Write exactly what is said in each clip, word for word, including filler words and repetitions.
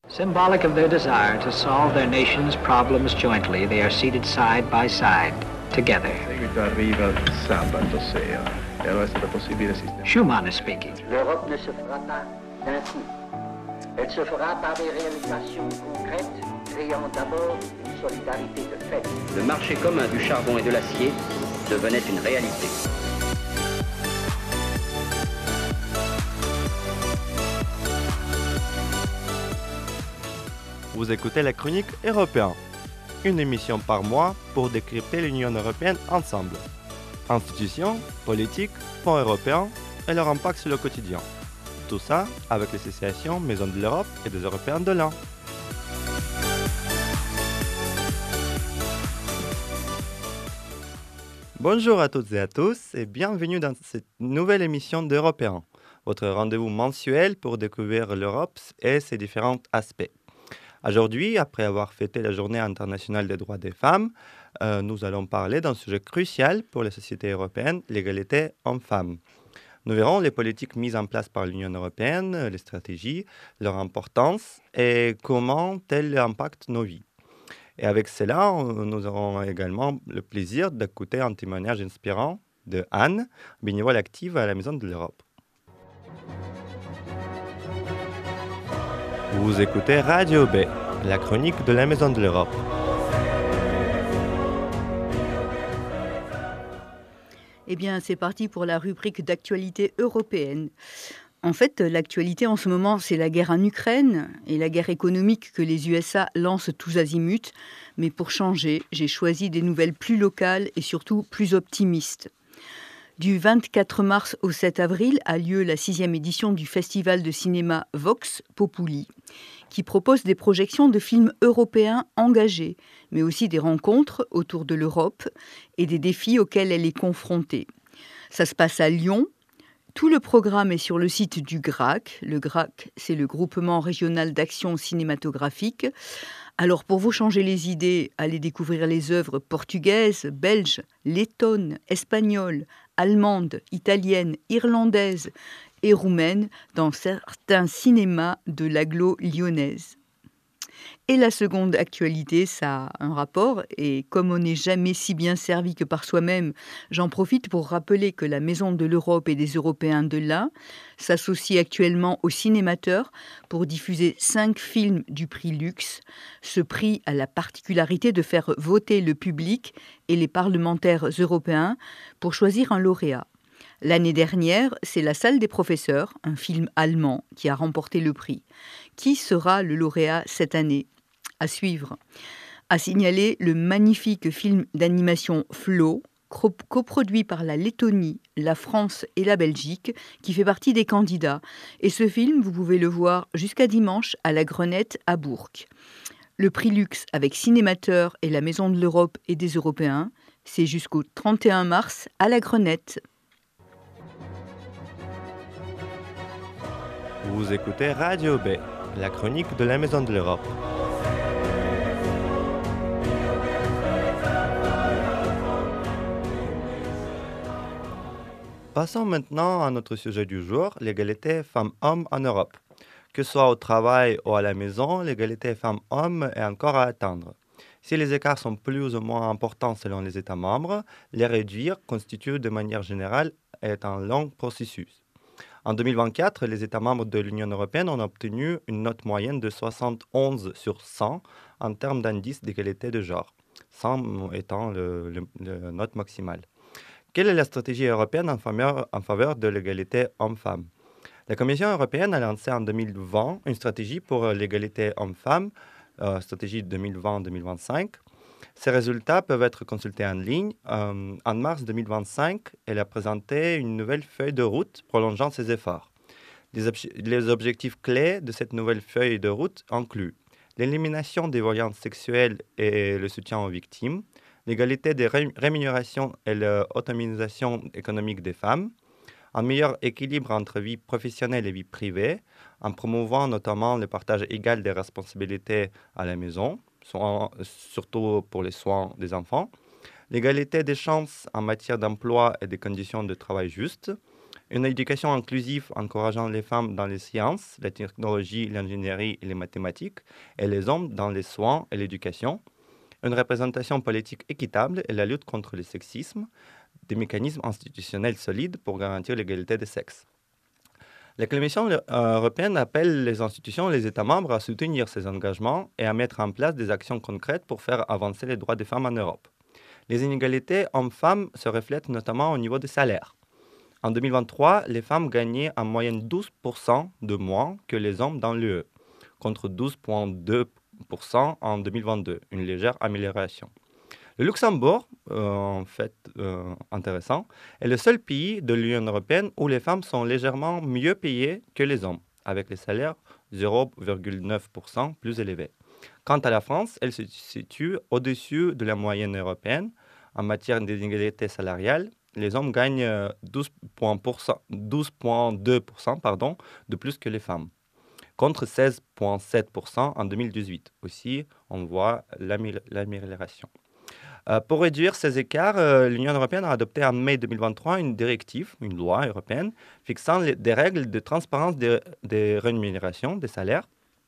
Symbolic of their desire to solve their nation's problems jointly, they are seated side by side, together. In seguito arriva il sabato sera e allora è stato possibile sistemare. Schumann is speaking. L'Europe ne se fera pas d'un coup. Elle se fera par des réalisations concrètes, créant d'abord une solidarité de fait. Le marché commun du charbon et de l'acier devenait une réalité. Vous écoutez la chronique européenne, une émission par mois pour décrypter l'Union européenne ensemble. Institutions, politiques, fonds européens et leur impact sur le quotidien. Tout ça avec l'association Maison de l'Europe et des Européens de l'A N. Bonjour à toutes et à tous et bienvenue dans cette nouvelle émission d'Européens, votre rendez-vous mensuel pour découvrir l'Europe et ses différents aspects. Aujourd'hui, après avoir fêté la Journée internationale des droits des femmes, euh, nous allons parler d'un sujet crucial pour la société européenne, l'égalité hommes-femmes. Nous verrons les politiques mises en place par l'Union européenne, les stratégies, leur importance et comment elles impactent nos vies. Et avec cela, nous aurons également le plaisir d'écouter un témoignage inspirant de Anne, bénévole active à la Maison de l'Europe. Vous écoutez Radio B, la chronique de la Maison de l'Europe. Eh bien, c'est parti pour la rubrique d'actualité européenne. En fait, l'actualité en ce moment, c'est la guerre en Ukraine et la guerre économique que les U S A lancent tous azimuts. Mais pour changer, j'ai choisi des nouvelles plus locales et surtout plus optimistes. Du vingt-quatre mars au sept avril a lieu la sixième édition du festival de cinéma Vox Populi, qui propose des projections de films européens engagés, mais aussi des rencontres autour de l'Europe et des défis auxquels elle est confrontée. Ça se passe à Lyon. Tout le programme est sur le site du G R A C. Le G R A C, c'est le Groupement régional d'action cinématographique. Alors, pour vous changer les idées, allez découvrir les œuvres portugaises, belges, lettonnes, espagnoles, allemandes, italiennes, irlandaises et roumaines dans certains cinémas de l'agglo lyonnaise. Et la seconde actualité, ça a un rapport, et comme on n'est jamais si bien servi que par soi-même, j'en profite pour rappeler que la Maison de l'Europe et des Européens de l'A s'associe actuellement au Cinémateur pour diffuser cinq films du prix Lux. Ce prix a la particularité de faire voter le public et les parlementaires européens pour choisir un lauréat. L'année dernière, c'est La Salle des professeurs, un film allemand, qui a remporté le prix. Qui sera le lauréat cette année ? À suivre. À signaler le magnifique film d'animation Flow, coproduit par la Lettonie, la France et la Belgique, qui fait partie des candidats. Et ce film, vous pouvez le voir jusqu'à dimanche à la Grenette à Bourg. Le prix Lux avec Cinémateur et la Maison de l'Europe et des Européens, c'est jusqu'au trente et un mars à la Grenette. Vous écoutez Radio B, la chronique de la Maison de l'Europe. Passons maintenant à notre sujet du jour, l'égalité femmes-hommes en Europe. Que ce soit au travail ou à la maison, l'égalité femmes-hommes est encore à atteindre. Si les écarts sont plus ou moins importants selon les États membres, les réduire constitue de manière générale est un long processus. En deux mille vingt-quatre, les États membres de l'Union européenne ont obtenu une note moyenne de soixante et onze sur cent en termes d'indice d'égalité de genre, cent étant le, le, le note maximale. Quelle est la stratégie européenne en faveur, en faveur de l'égalité homme-femme ? La Commission européenne a lancé en deux mille vingt une stratégie pour l'égalité homme-femme, euh, stratégie deux mille vingt deux mille vingt-cinq. Ces résultats peuvent être consultés en ligne. Euh, en mars deux mille vingt-cinq, elle a présenté une nouvelle feuille de route prolongeant ses efforts. Les, ob- les objectifs clés de cette nouvelle feuille de route incluent l'élimination des violences sexuelles et le soutien aux victimes, l'égalité des ré- rémunérations et l'autonomisation économique des femmes, un meilleur équilibre entre vie professionnelle et vie privée, en promouvant notamment le partage égal des responsabilités à la maison, surtout pour les soins des enfants, l'égalité des chances en matière d'emploi et des conditions de travail justes, Une éducation inclusive encourageant les femmes dans les sciences, la technologie, l'ingénierie et les mathématiques, et les hommes dans les soins et l'éducation. Une représentation politique équitable et la lutte contre le sexisme, des mécanismes institutionnels solides pour garantir l'égalité des sexes. La Commission européenne appelle les institutions et les États membres à soutenir ces engagements et à mettre en place des actions concrètes pour faire avancer les droits des femmes en Europe. Les inégalités hommes-femmes se reflètent notamment au niveau des salaires. En deux mille vingt-trois, les femmes gagnaient en moyenne douze pour cent de moins que les hommes dans l'U E, contre douze virgule deux pour cent en deux mille vingt-deux, une légère amélioration. Le Luxembourg, euh, en fait euh, intéressant, est le seul pays de l'Union européenne où les femmes sont légèrement mieux payées que les hommes, avec les salaires zéro virgule neuf pour cent plus élevés. Quant à la France, elle se situe au-dessus de la moyenne européenne en matière d'inégalité salariale. Les hommes gagnent douze virgule deux pour cent pardon, de plus que les femmes, contre seize virgule sept pour cent en deux mille dix-huit. Aussi, on voit l'amélioration. Euh, pour réduire ces écarts, euh, l'Union européenne a adopté en mai deux mille vingt-trois une directive, une loi européenne, fixant les, des règles de transparence des, des rémunérations, des salaires.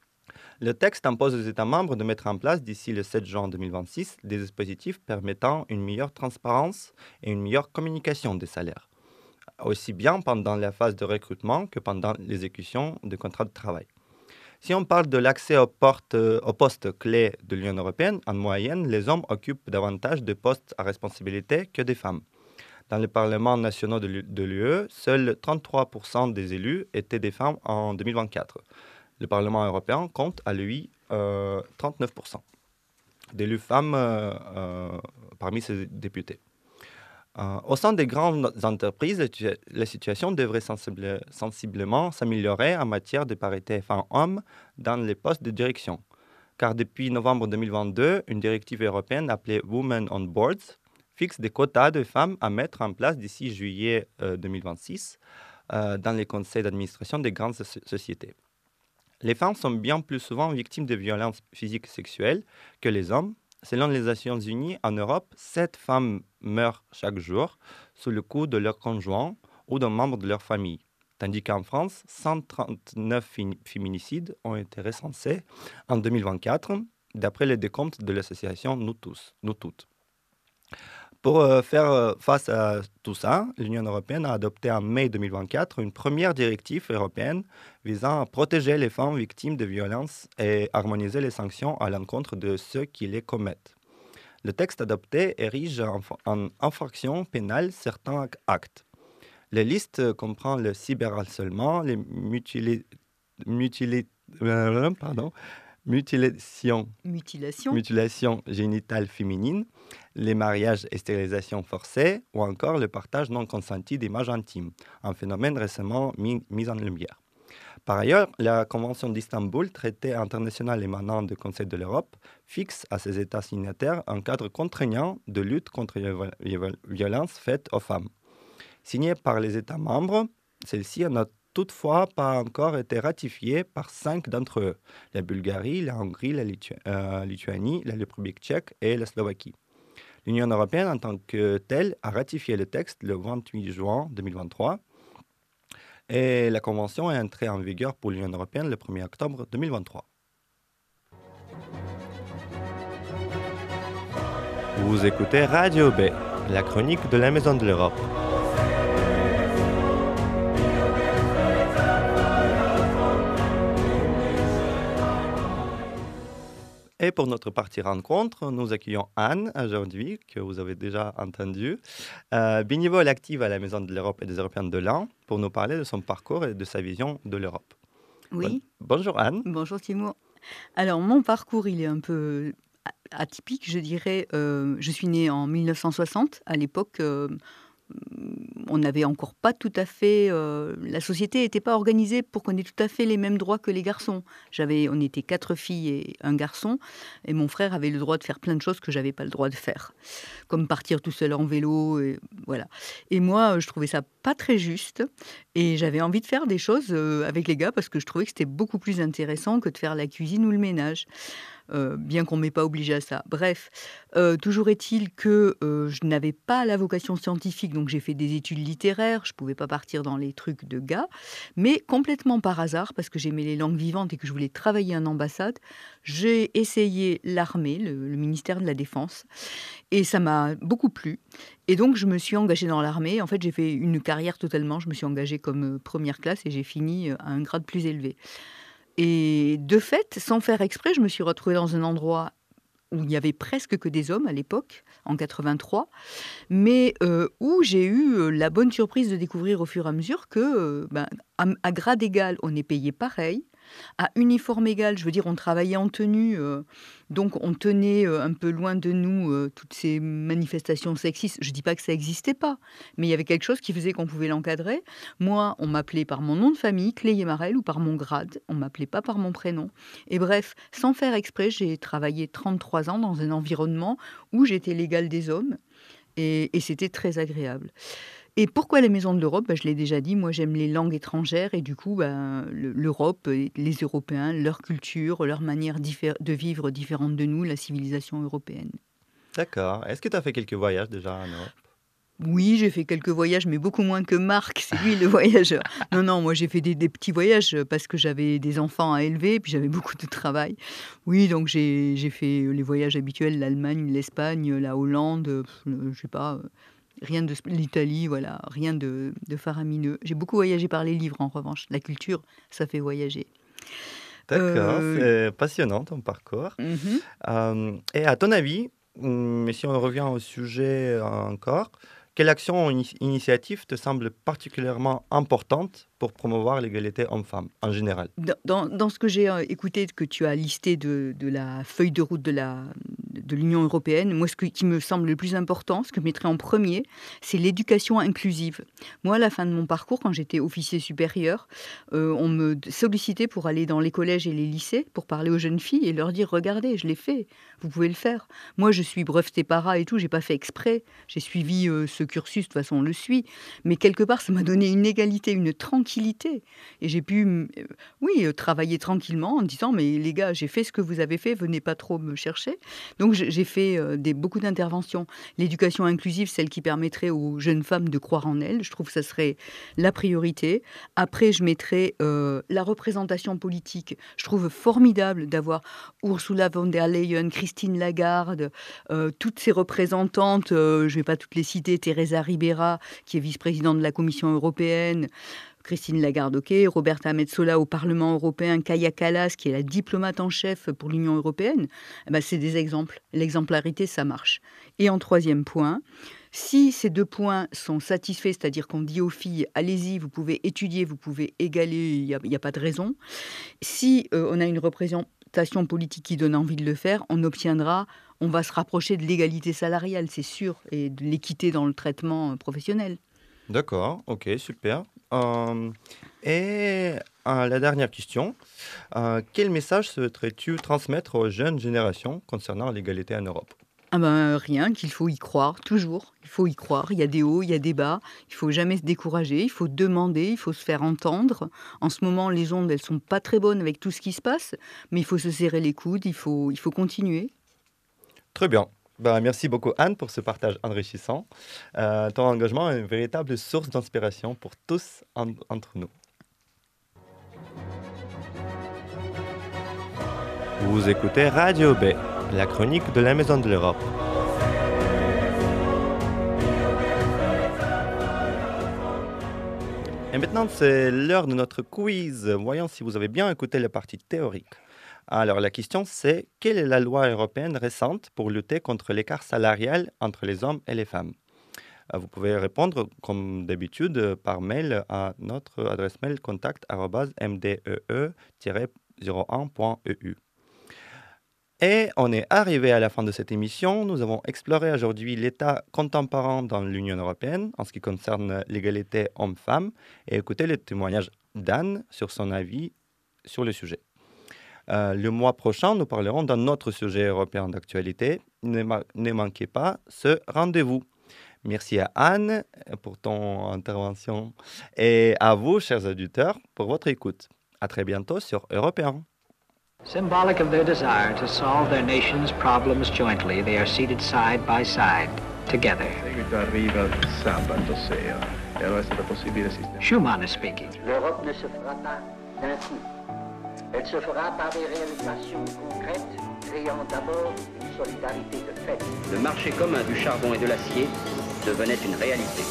Le texte impose aux États membres de mettre en place d'ici le sept juin deux mille vingt-six des dispositifs permettant une meilleure transparence et une meilleure communication des salaires, aussi bien pendant la phase de recrutement que pendant l'exécution des contrats de travail. Si on parle de l'accès aux, portes, aux postes clés de l'Union européenne, en moyenne, les hommes occupent davantage de postes à responsabilité que des femmes. Dans les parlements nationaux de l'U E, seuls trente-trois pour cent des élus étaient des femmes en deux mille vingt-quatre. Le Parlement européen compte à lui euh, trente-neuf pour cent d'élus femmes euh, euh, parmi ses députés. Euh, au sein des grandes entreprises, la situation devrait sensible, sensiblement s'améliorer en matière de parité femmes-hommes dans les postes de direction. Car depuis novembre deux mille vingt-deux, une directive européenne appelée Women on Boards fixe des quotas de femmes à mettre en place d'ici juillet euh, deux mille vingt-six euh, dans les conseils d'administration des grandes so- sociétés. Les femmes sont bien plus souvent victimes de violences physiques et sexuelles que les hommes. Selon les Nations Unies, en Europe, sept femmes meurent chaque jour sous le coup de leur conjoint ou d'un membre de leur famille, tandis qu'en France, cent trente-neuf fin- féminicides ont été recensés en deux mille vingt-quatre, d'après les décomptes de l'association Nous Tous, Nous Toutes. Pour euh, faire face à tout ça, l'Union européenne a adopté en mai deux mille vingt-quatre une première directive européenne visant à protéger les femmes victimes de violences et harmoniser les sanctions à l'encontre de ceux qui les commettent. Le texte adopté érige en, en infraction pénale certains actes. La liste comprend le cyberharcèlement, les mutili- mutili- euh, pardon, mutilation, Mutilation. mutilation génitale féminine, les mariages et stérilisations forcées ou encore le partage non consenti d'images intimes, un phénomène récemment mis, mis en lumière. Par ailleurs, la Convention d'Istanbul, traité international émanant du Conseil de l'Europe, fixe à ses États signataires un cadre contraignant de lutte contre les violences faites aux femmes. Signée par les États membres, celle-ci n'a toutefois pas encore été ratifiée par cinq d'entre eux, la Bulgarie, la Hongrie, la Litu- euh, Lituanie, la République tchèque et la Slovaquie. L'Union européenne, en tant que telle, a ratifié le texte le vingt-huit juin deux mille vingt-trois et la Convention est entrée en vigueur pour l'Union européenne le premier octobre deux mille vingt-trois. Vous écoutez Radio B, la chronique de la Maison de l'Europe. Et pour notre partie rencontre, nous accueillons Anne aujourd'hui, que vous avez déjà entendue, euh, bénévole active à la Maison de l'Europe et des Européens de l'An, pour nous parler de son parcours et de sa vision de l'Europe. Oui. Bon, bonjour Anne. Bonjour Timur. Alors mon parcours, il est un peu atypique, je dirais. Euh, je suis née en mille neuf cent soixante. À l'époque, euh, on n'avait encore pas tout à fait... Euh, la société n'était pas organisée pour qu'on ait tout à fait les mêmes droits que les garçons. J'avais, on était quatre filles et un garçon, et mon frère avait le droit de faire plein de choses que je n'avais pas le droit de faire, comme partir tout seul en vélo, et voilà. Et moi, je trouvais ça pas très juste, et j'avais envie de faire des choses avec les gars, parce que je trouvais que c'était beaucoup plus intéressant que de faire la cuisine ou le ménage. euh, bien qu'on ne m'ait pas obligé à ça. Bref, euh, toujours est-il que euh, je n'avais pas la vocation scientifique, donc j'ai fait des études littéraires, je ne pouvais pas partir dans les trucs de gars, mais complètement par hasard, parce que j'aimais les langues vivantes et que je voulais travailler en ambassade, j'ai essayé l'armée, le, le ministère de la Défense, et ça m'a beaucoup plu. Et donc, je me suis engagée dans l'armée. En fait, j'ai fait une carrière totalement. Je me suis engagée comme euh, première classe et j'ai fini euh, à un grade plus élevé. Et de fait, sans faire exprès, je me suis retrouvée dans un endroit où il n'y avait presque que des hommes à l'époque, en quatre-vingt-trois, mais euh, où j'ai eu euh, la bonne surprise de découvrir au fur et à mesure que, euh, ben, à, à grade égal, on est payé pareil. À uniforme égal, je veux dire, on travaillait en tenue, euh, donc on tenait euh, un peu loin de nous euh, toutes ces manifestations sexistes. Je ne dis pas que ça n'existait pas, mais il y avait quelque chose qui faisait qu'on pouvait l'encadrer. Moi, on m'appelait par mon nom de famille, Cléie Marel, ou par mon grade. On ne m'appelait pas par mon prénom. Et bref, sans faire exprès, j'ai travaillé trente-trois ans dans un environnement où j'étais l'égale des hommes. Et, et c'était très agréable. Et pourquoi la Maison de l'Europe? Ben, je l'ai déjà dit, moi j'aime les langues étrangères et du coup ben, le- l'Europe, et les Européens, leur culture, leur manière diffé- de vivre différente de nous, la civilisation européenne. D'accord. Est-ce que tu as fait quelques voyages déjà en Europe? Oui, j'ai fait quelques voyages, mais beaucoup moins que Marc, c'est lui le voyageur. Non, non, moi j'ai fait des, des petits voyages parce que j'avais des enfants à élever, puis j'avais beaucoup de travail. Oui, donc j'ai j'ai fait les voyages habituels, l'Allemagne, l'Espagne, la Hollande, euh, pff, le- je sais pas, euh, rien de... sp- l'Italie, voilà, rien de, de faramineux. J'ai beaucoup voyagé par les livres, en revanche. La culture, ça fait voyager. D'accord, Euh, c'est passionnant ton parcours. mhm. Euh, et à ton avis, hum, si on revient au sujet euh, encore, quelle action ou ini- initiative te semble particulièrement importante pour promouvoir l'égalité homme-femme en général? Dans, dans- dans ce que j'ai euh, écouté, que tu as listé de, de la feuille de route de la, de l'Union européenne, moi, ce que- qui me semble le plus important, ce que je mettrais en premier, c'est l'éducation inclusive. Moi, à la fin de mon parcours, quand j'étais officier supérieur, euh, on me d- sollicitait pour aller dans les collèges et les lycées, pour parler aux jeunes filles et leur dire, regardez, je l'ai fait, vous pouvez le faire. Moi, je suis brevetée para et tout, j'ai pas fait exprès, j'ai suivi euh, ce cursus, de toute façon, on le suit, mais quelque part, ça m'a donné une égalité, une tranquillité. Et j'ai pu, mm, euh, oui, euh, travailler tranquillement en disant, mais les gars, j'ai fait ce que vous avez fait, venez pas trop me chercher. Donc j'ai j'ai fait euh, des, beaucoup d'interventions. L'éducation inclusive, celle qui permettrait aux jeunes femmes de croire en elles, je trouve que ça serait la priorité. Après, je mettrais euh, la représentation politique. Je trouve formidable d'avoir Ursula von der Leyen, Christine Lagarde, euh, toutes ces représentantes, euh, je ne vais pas toutes les citer, Teresa Ribera, qui est vice-présidente de la Commission européenne, Christine Lagarde, ok, Roberta Metsola au Parlement européen, Kaja Kallas, qui est la diplomate en chef pour l'Union européenne, eh ben, c'est des exemples. L'exemplarité, ça marche. Et en troisième point, si ces deux points sont satisfaits, c'est-à-dire qu'on dit aux filles, allez-y, vous pouvez étudier, vous pouvez égaler, il n'y a, il y a pas de raison. Si euh, on a une représentation politique qui donne envie de le faire, on obtiendra, on va se rapprocher de l'égalité salariale, c'est sûr, et de l'équité dans le traitement euh, professionnel. D'accord, ok, super. Euh, et euh, la dernière question, euh, quel message souhaiterais-tu transmettre aux jeunes générations concernant l'égalité en Europe? Ah ben, rien, qu'il faut y croire, toujours. Il faut y croire. Il y a des hauts, il y a des bas. Il faut jamais se décourager. Il faut demander, il faut se faire entendre. En ce moment, les ondes, elles sont pas très bonnes avec tout ce qui se passe, mais il faut se serrer les coudes, il faut, il faut continuer. Très bien. Ben, merci beaucoup Anne pour ce partage enrichissant. Euh, ton engagement est une véritable source d'inspiration pour tous en- entre nous. Vous écoutez Radio B, la chronique de la Maison de l'Europe. Et maintenant, c'est l'heure de notre quiz. Voyons si vous avez bien écouté la partie théorique. Alors, la question, c'est quelle est la loi européenne récente pour lutter contre l'écart salarial entre les hommes et les femmes? Euh, Vous pouvez répondre, comme d'habitude, euh, par mail à notre adresse mail contact arobase m d e e tiret zéro un point e u. Et on est arrivé à la fin de cette émission. Nous avons exploré aujourd'hui l'état contemporain dans l'Union européenne en ce qui concerne l'égalité homme-femme et écouté le témoignage d'Anne sur son avis sur le sujet. Euh, le mois prochain, nous parlerons d'un autre sujet européen d'actualité. Ne, ma- ne manquez pas ce rendez-vous. Merci à Anne pour ton intervention et à vous, chers auditeurs, pour votre écoute. À très bientôt sur Européen. Symbolic of their desire to solve their nation's problems jointly, they are seated side by side, together. In seguito arriva il sabato sera e allora è stato possibile sistemare. Schuman is speaking. L'Europe ne se fera pas d'un coup. Elle se fera par des réalisations concrètes, créant d'abord une solidarité de fait. Le marché commun du charbon et de l'acier devenait une réalité.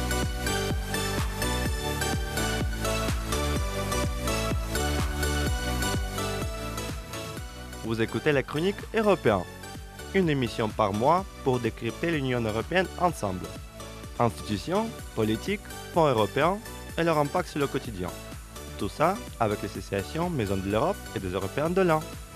Vous écoutez la chronique européenne, une émission par mois pour décrypter l'Union européenne ensemble. Institutions, politiques, fonds européens et leur impact sur le quotidien. Tout ça avec l'association Maison de l'Europe et des Européens de l'An.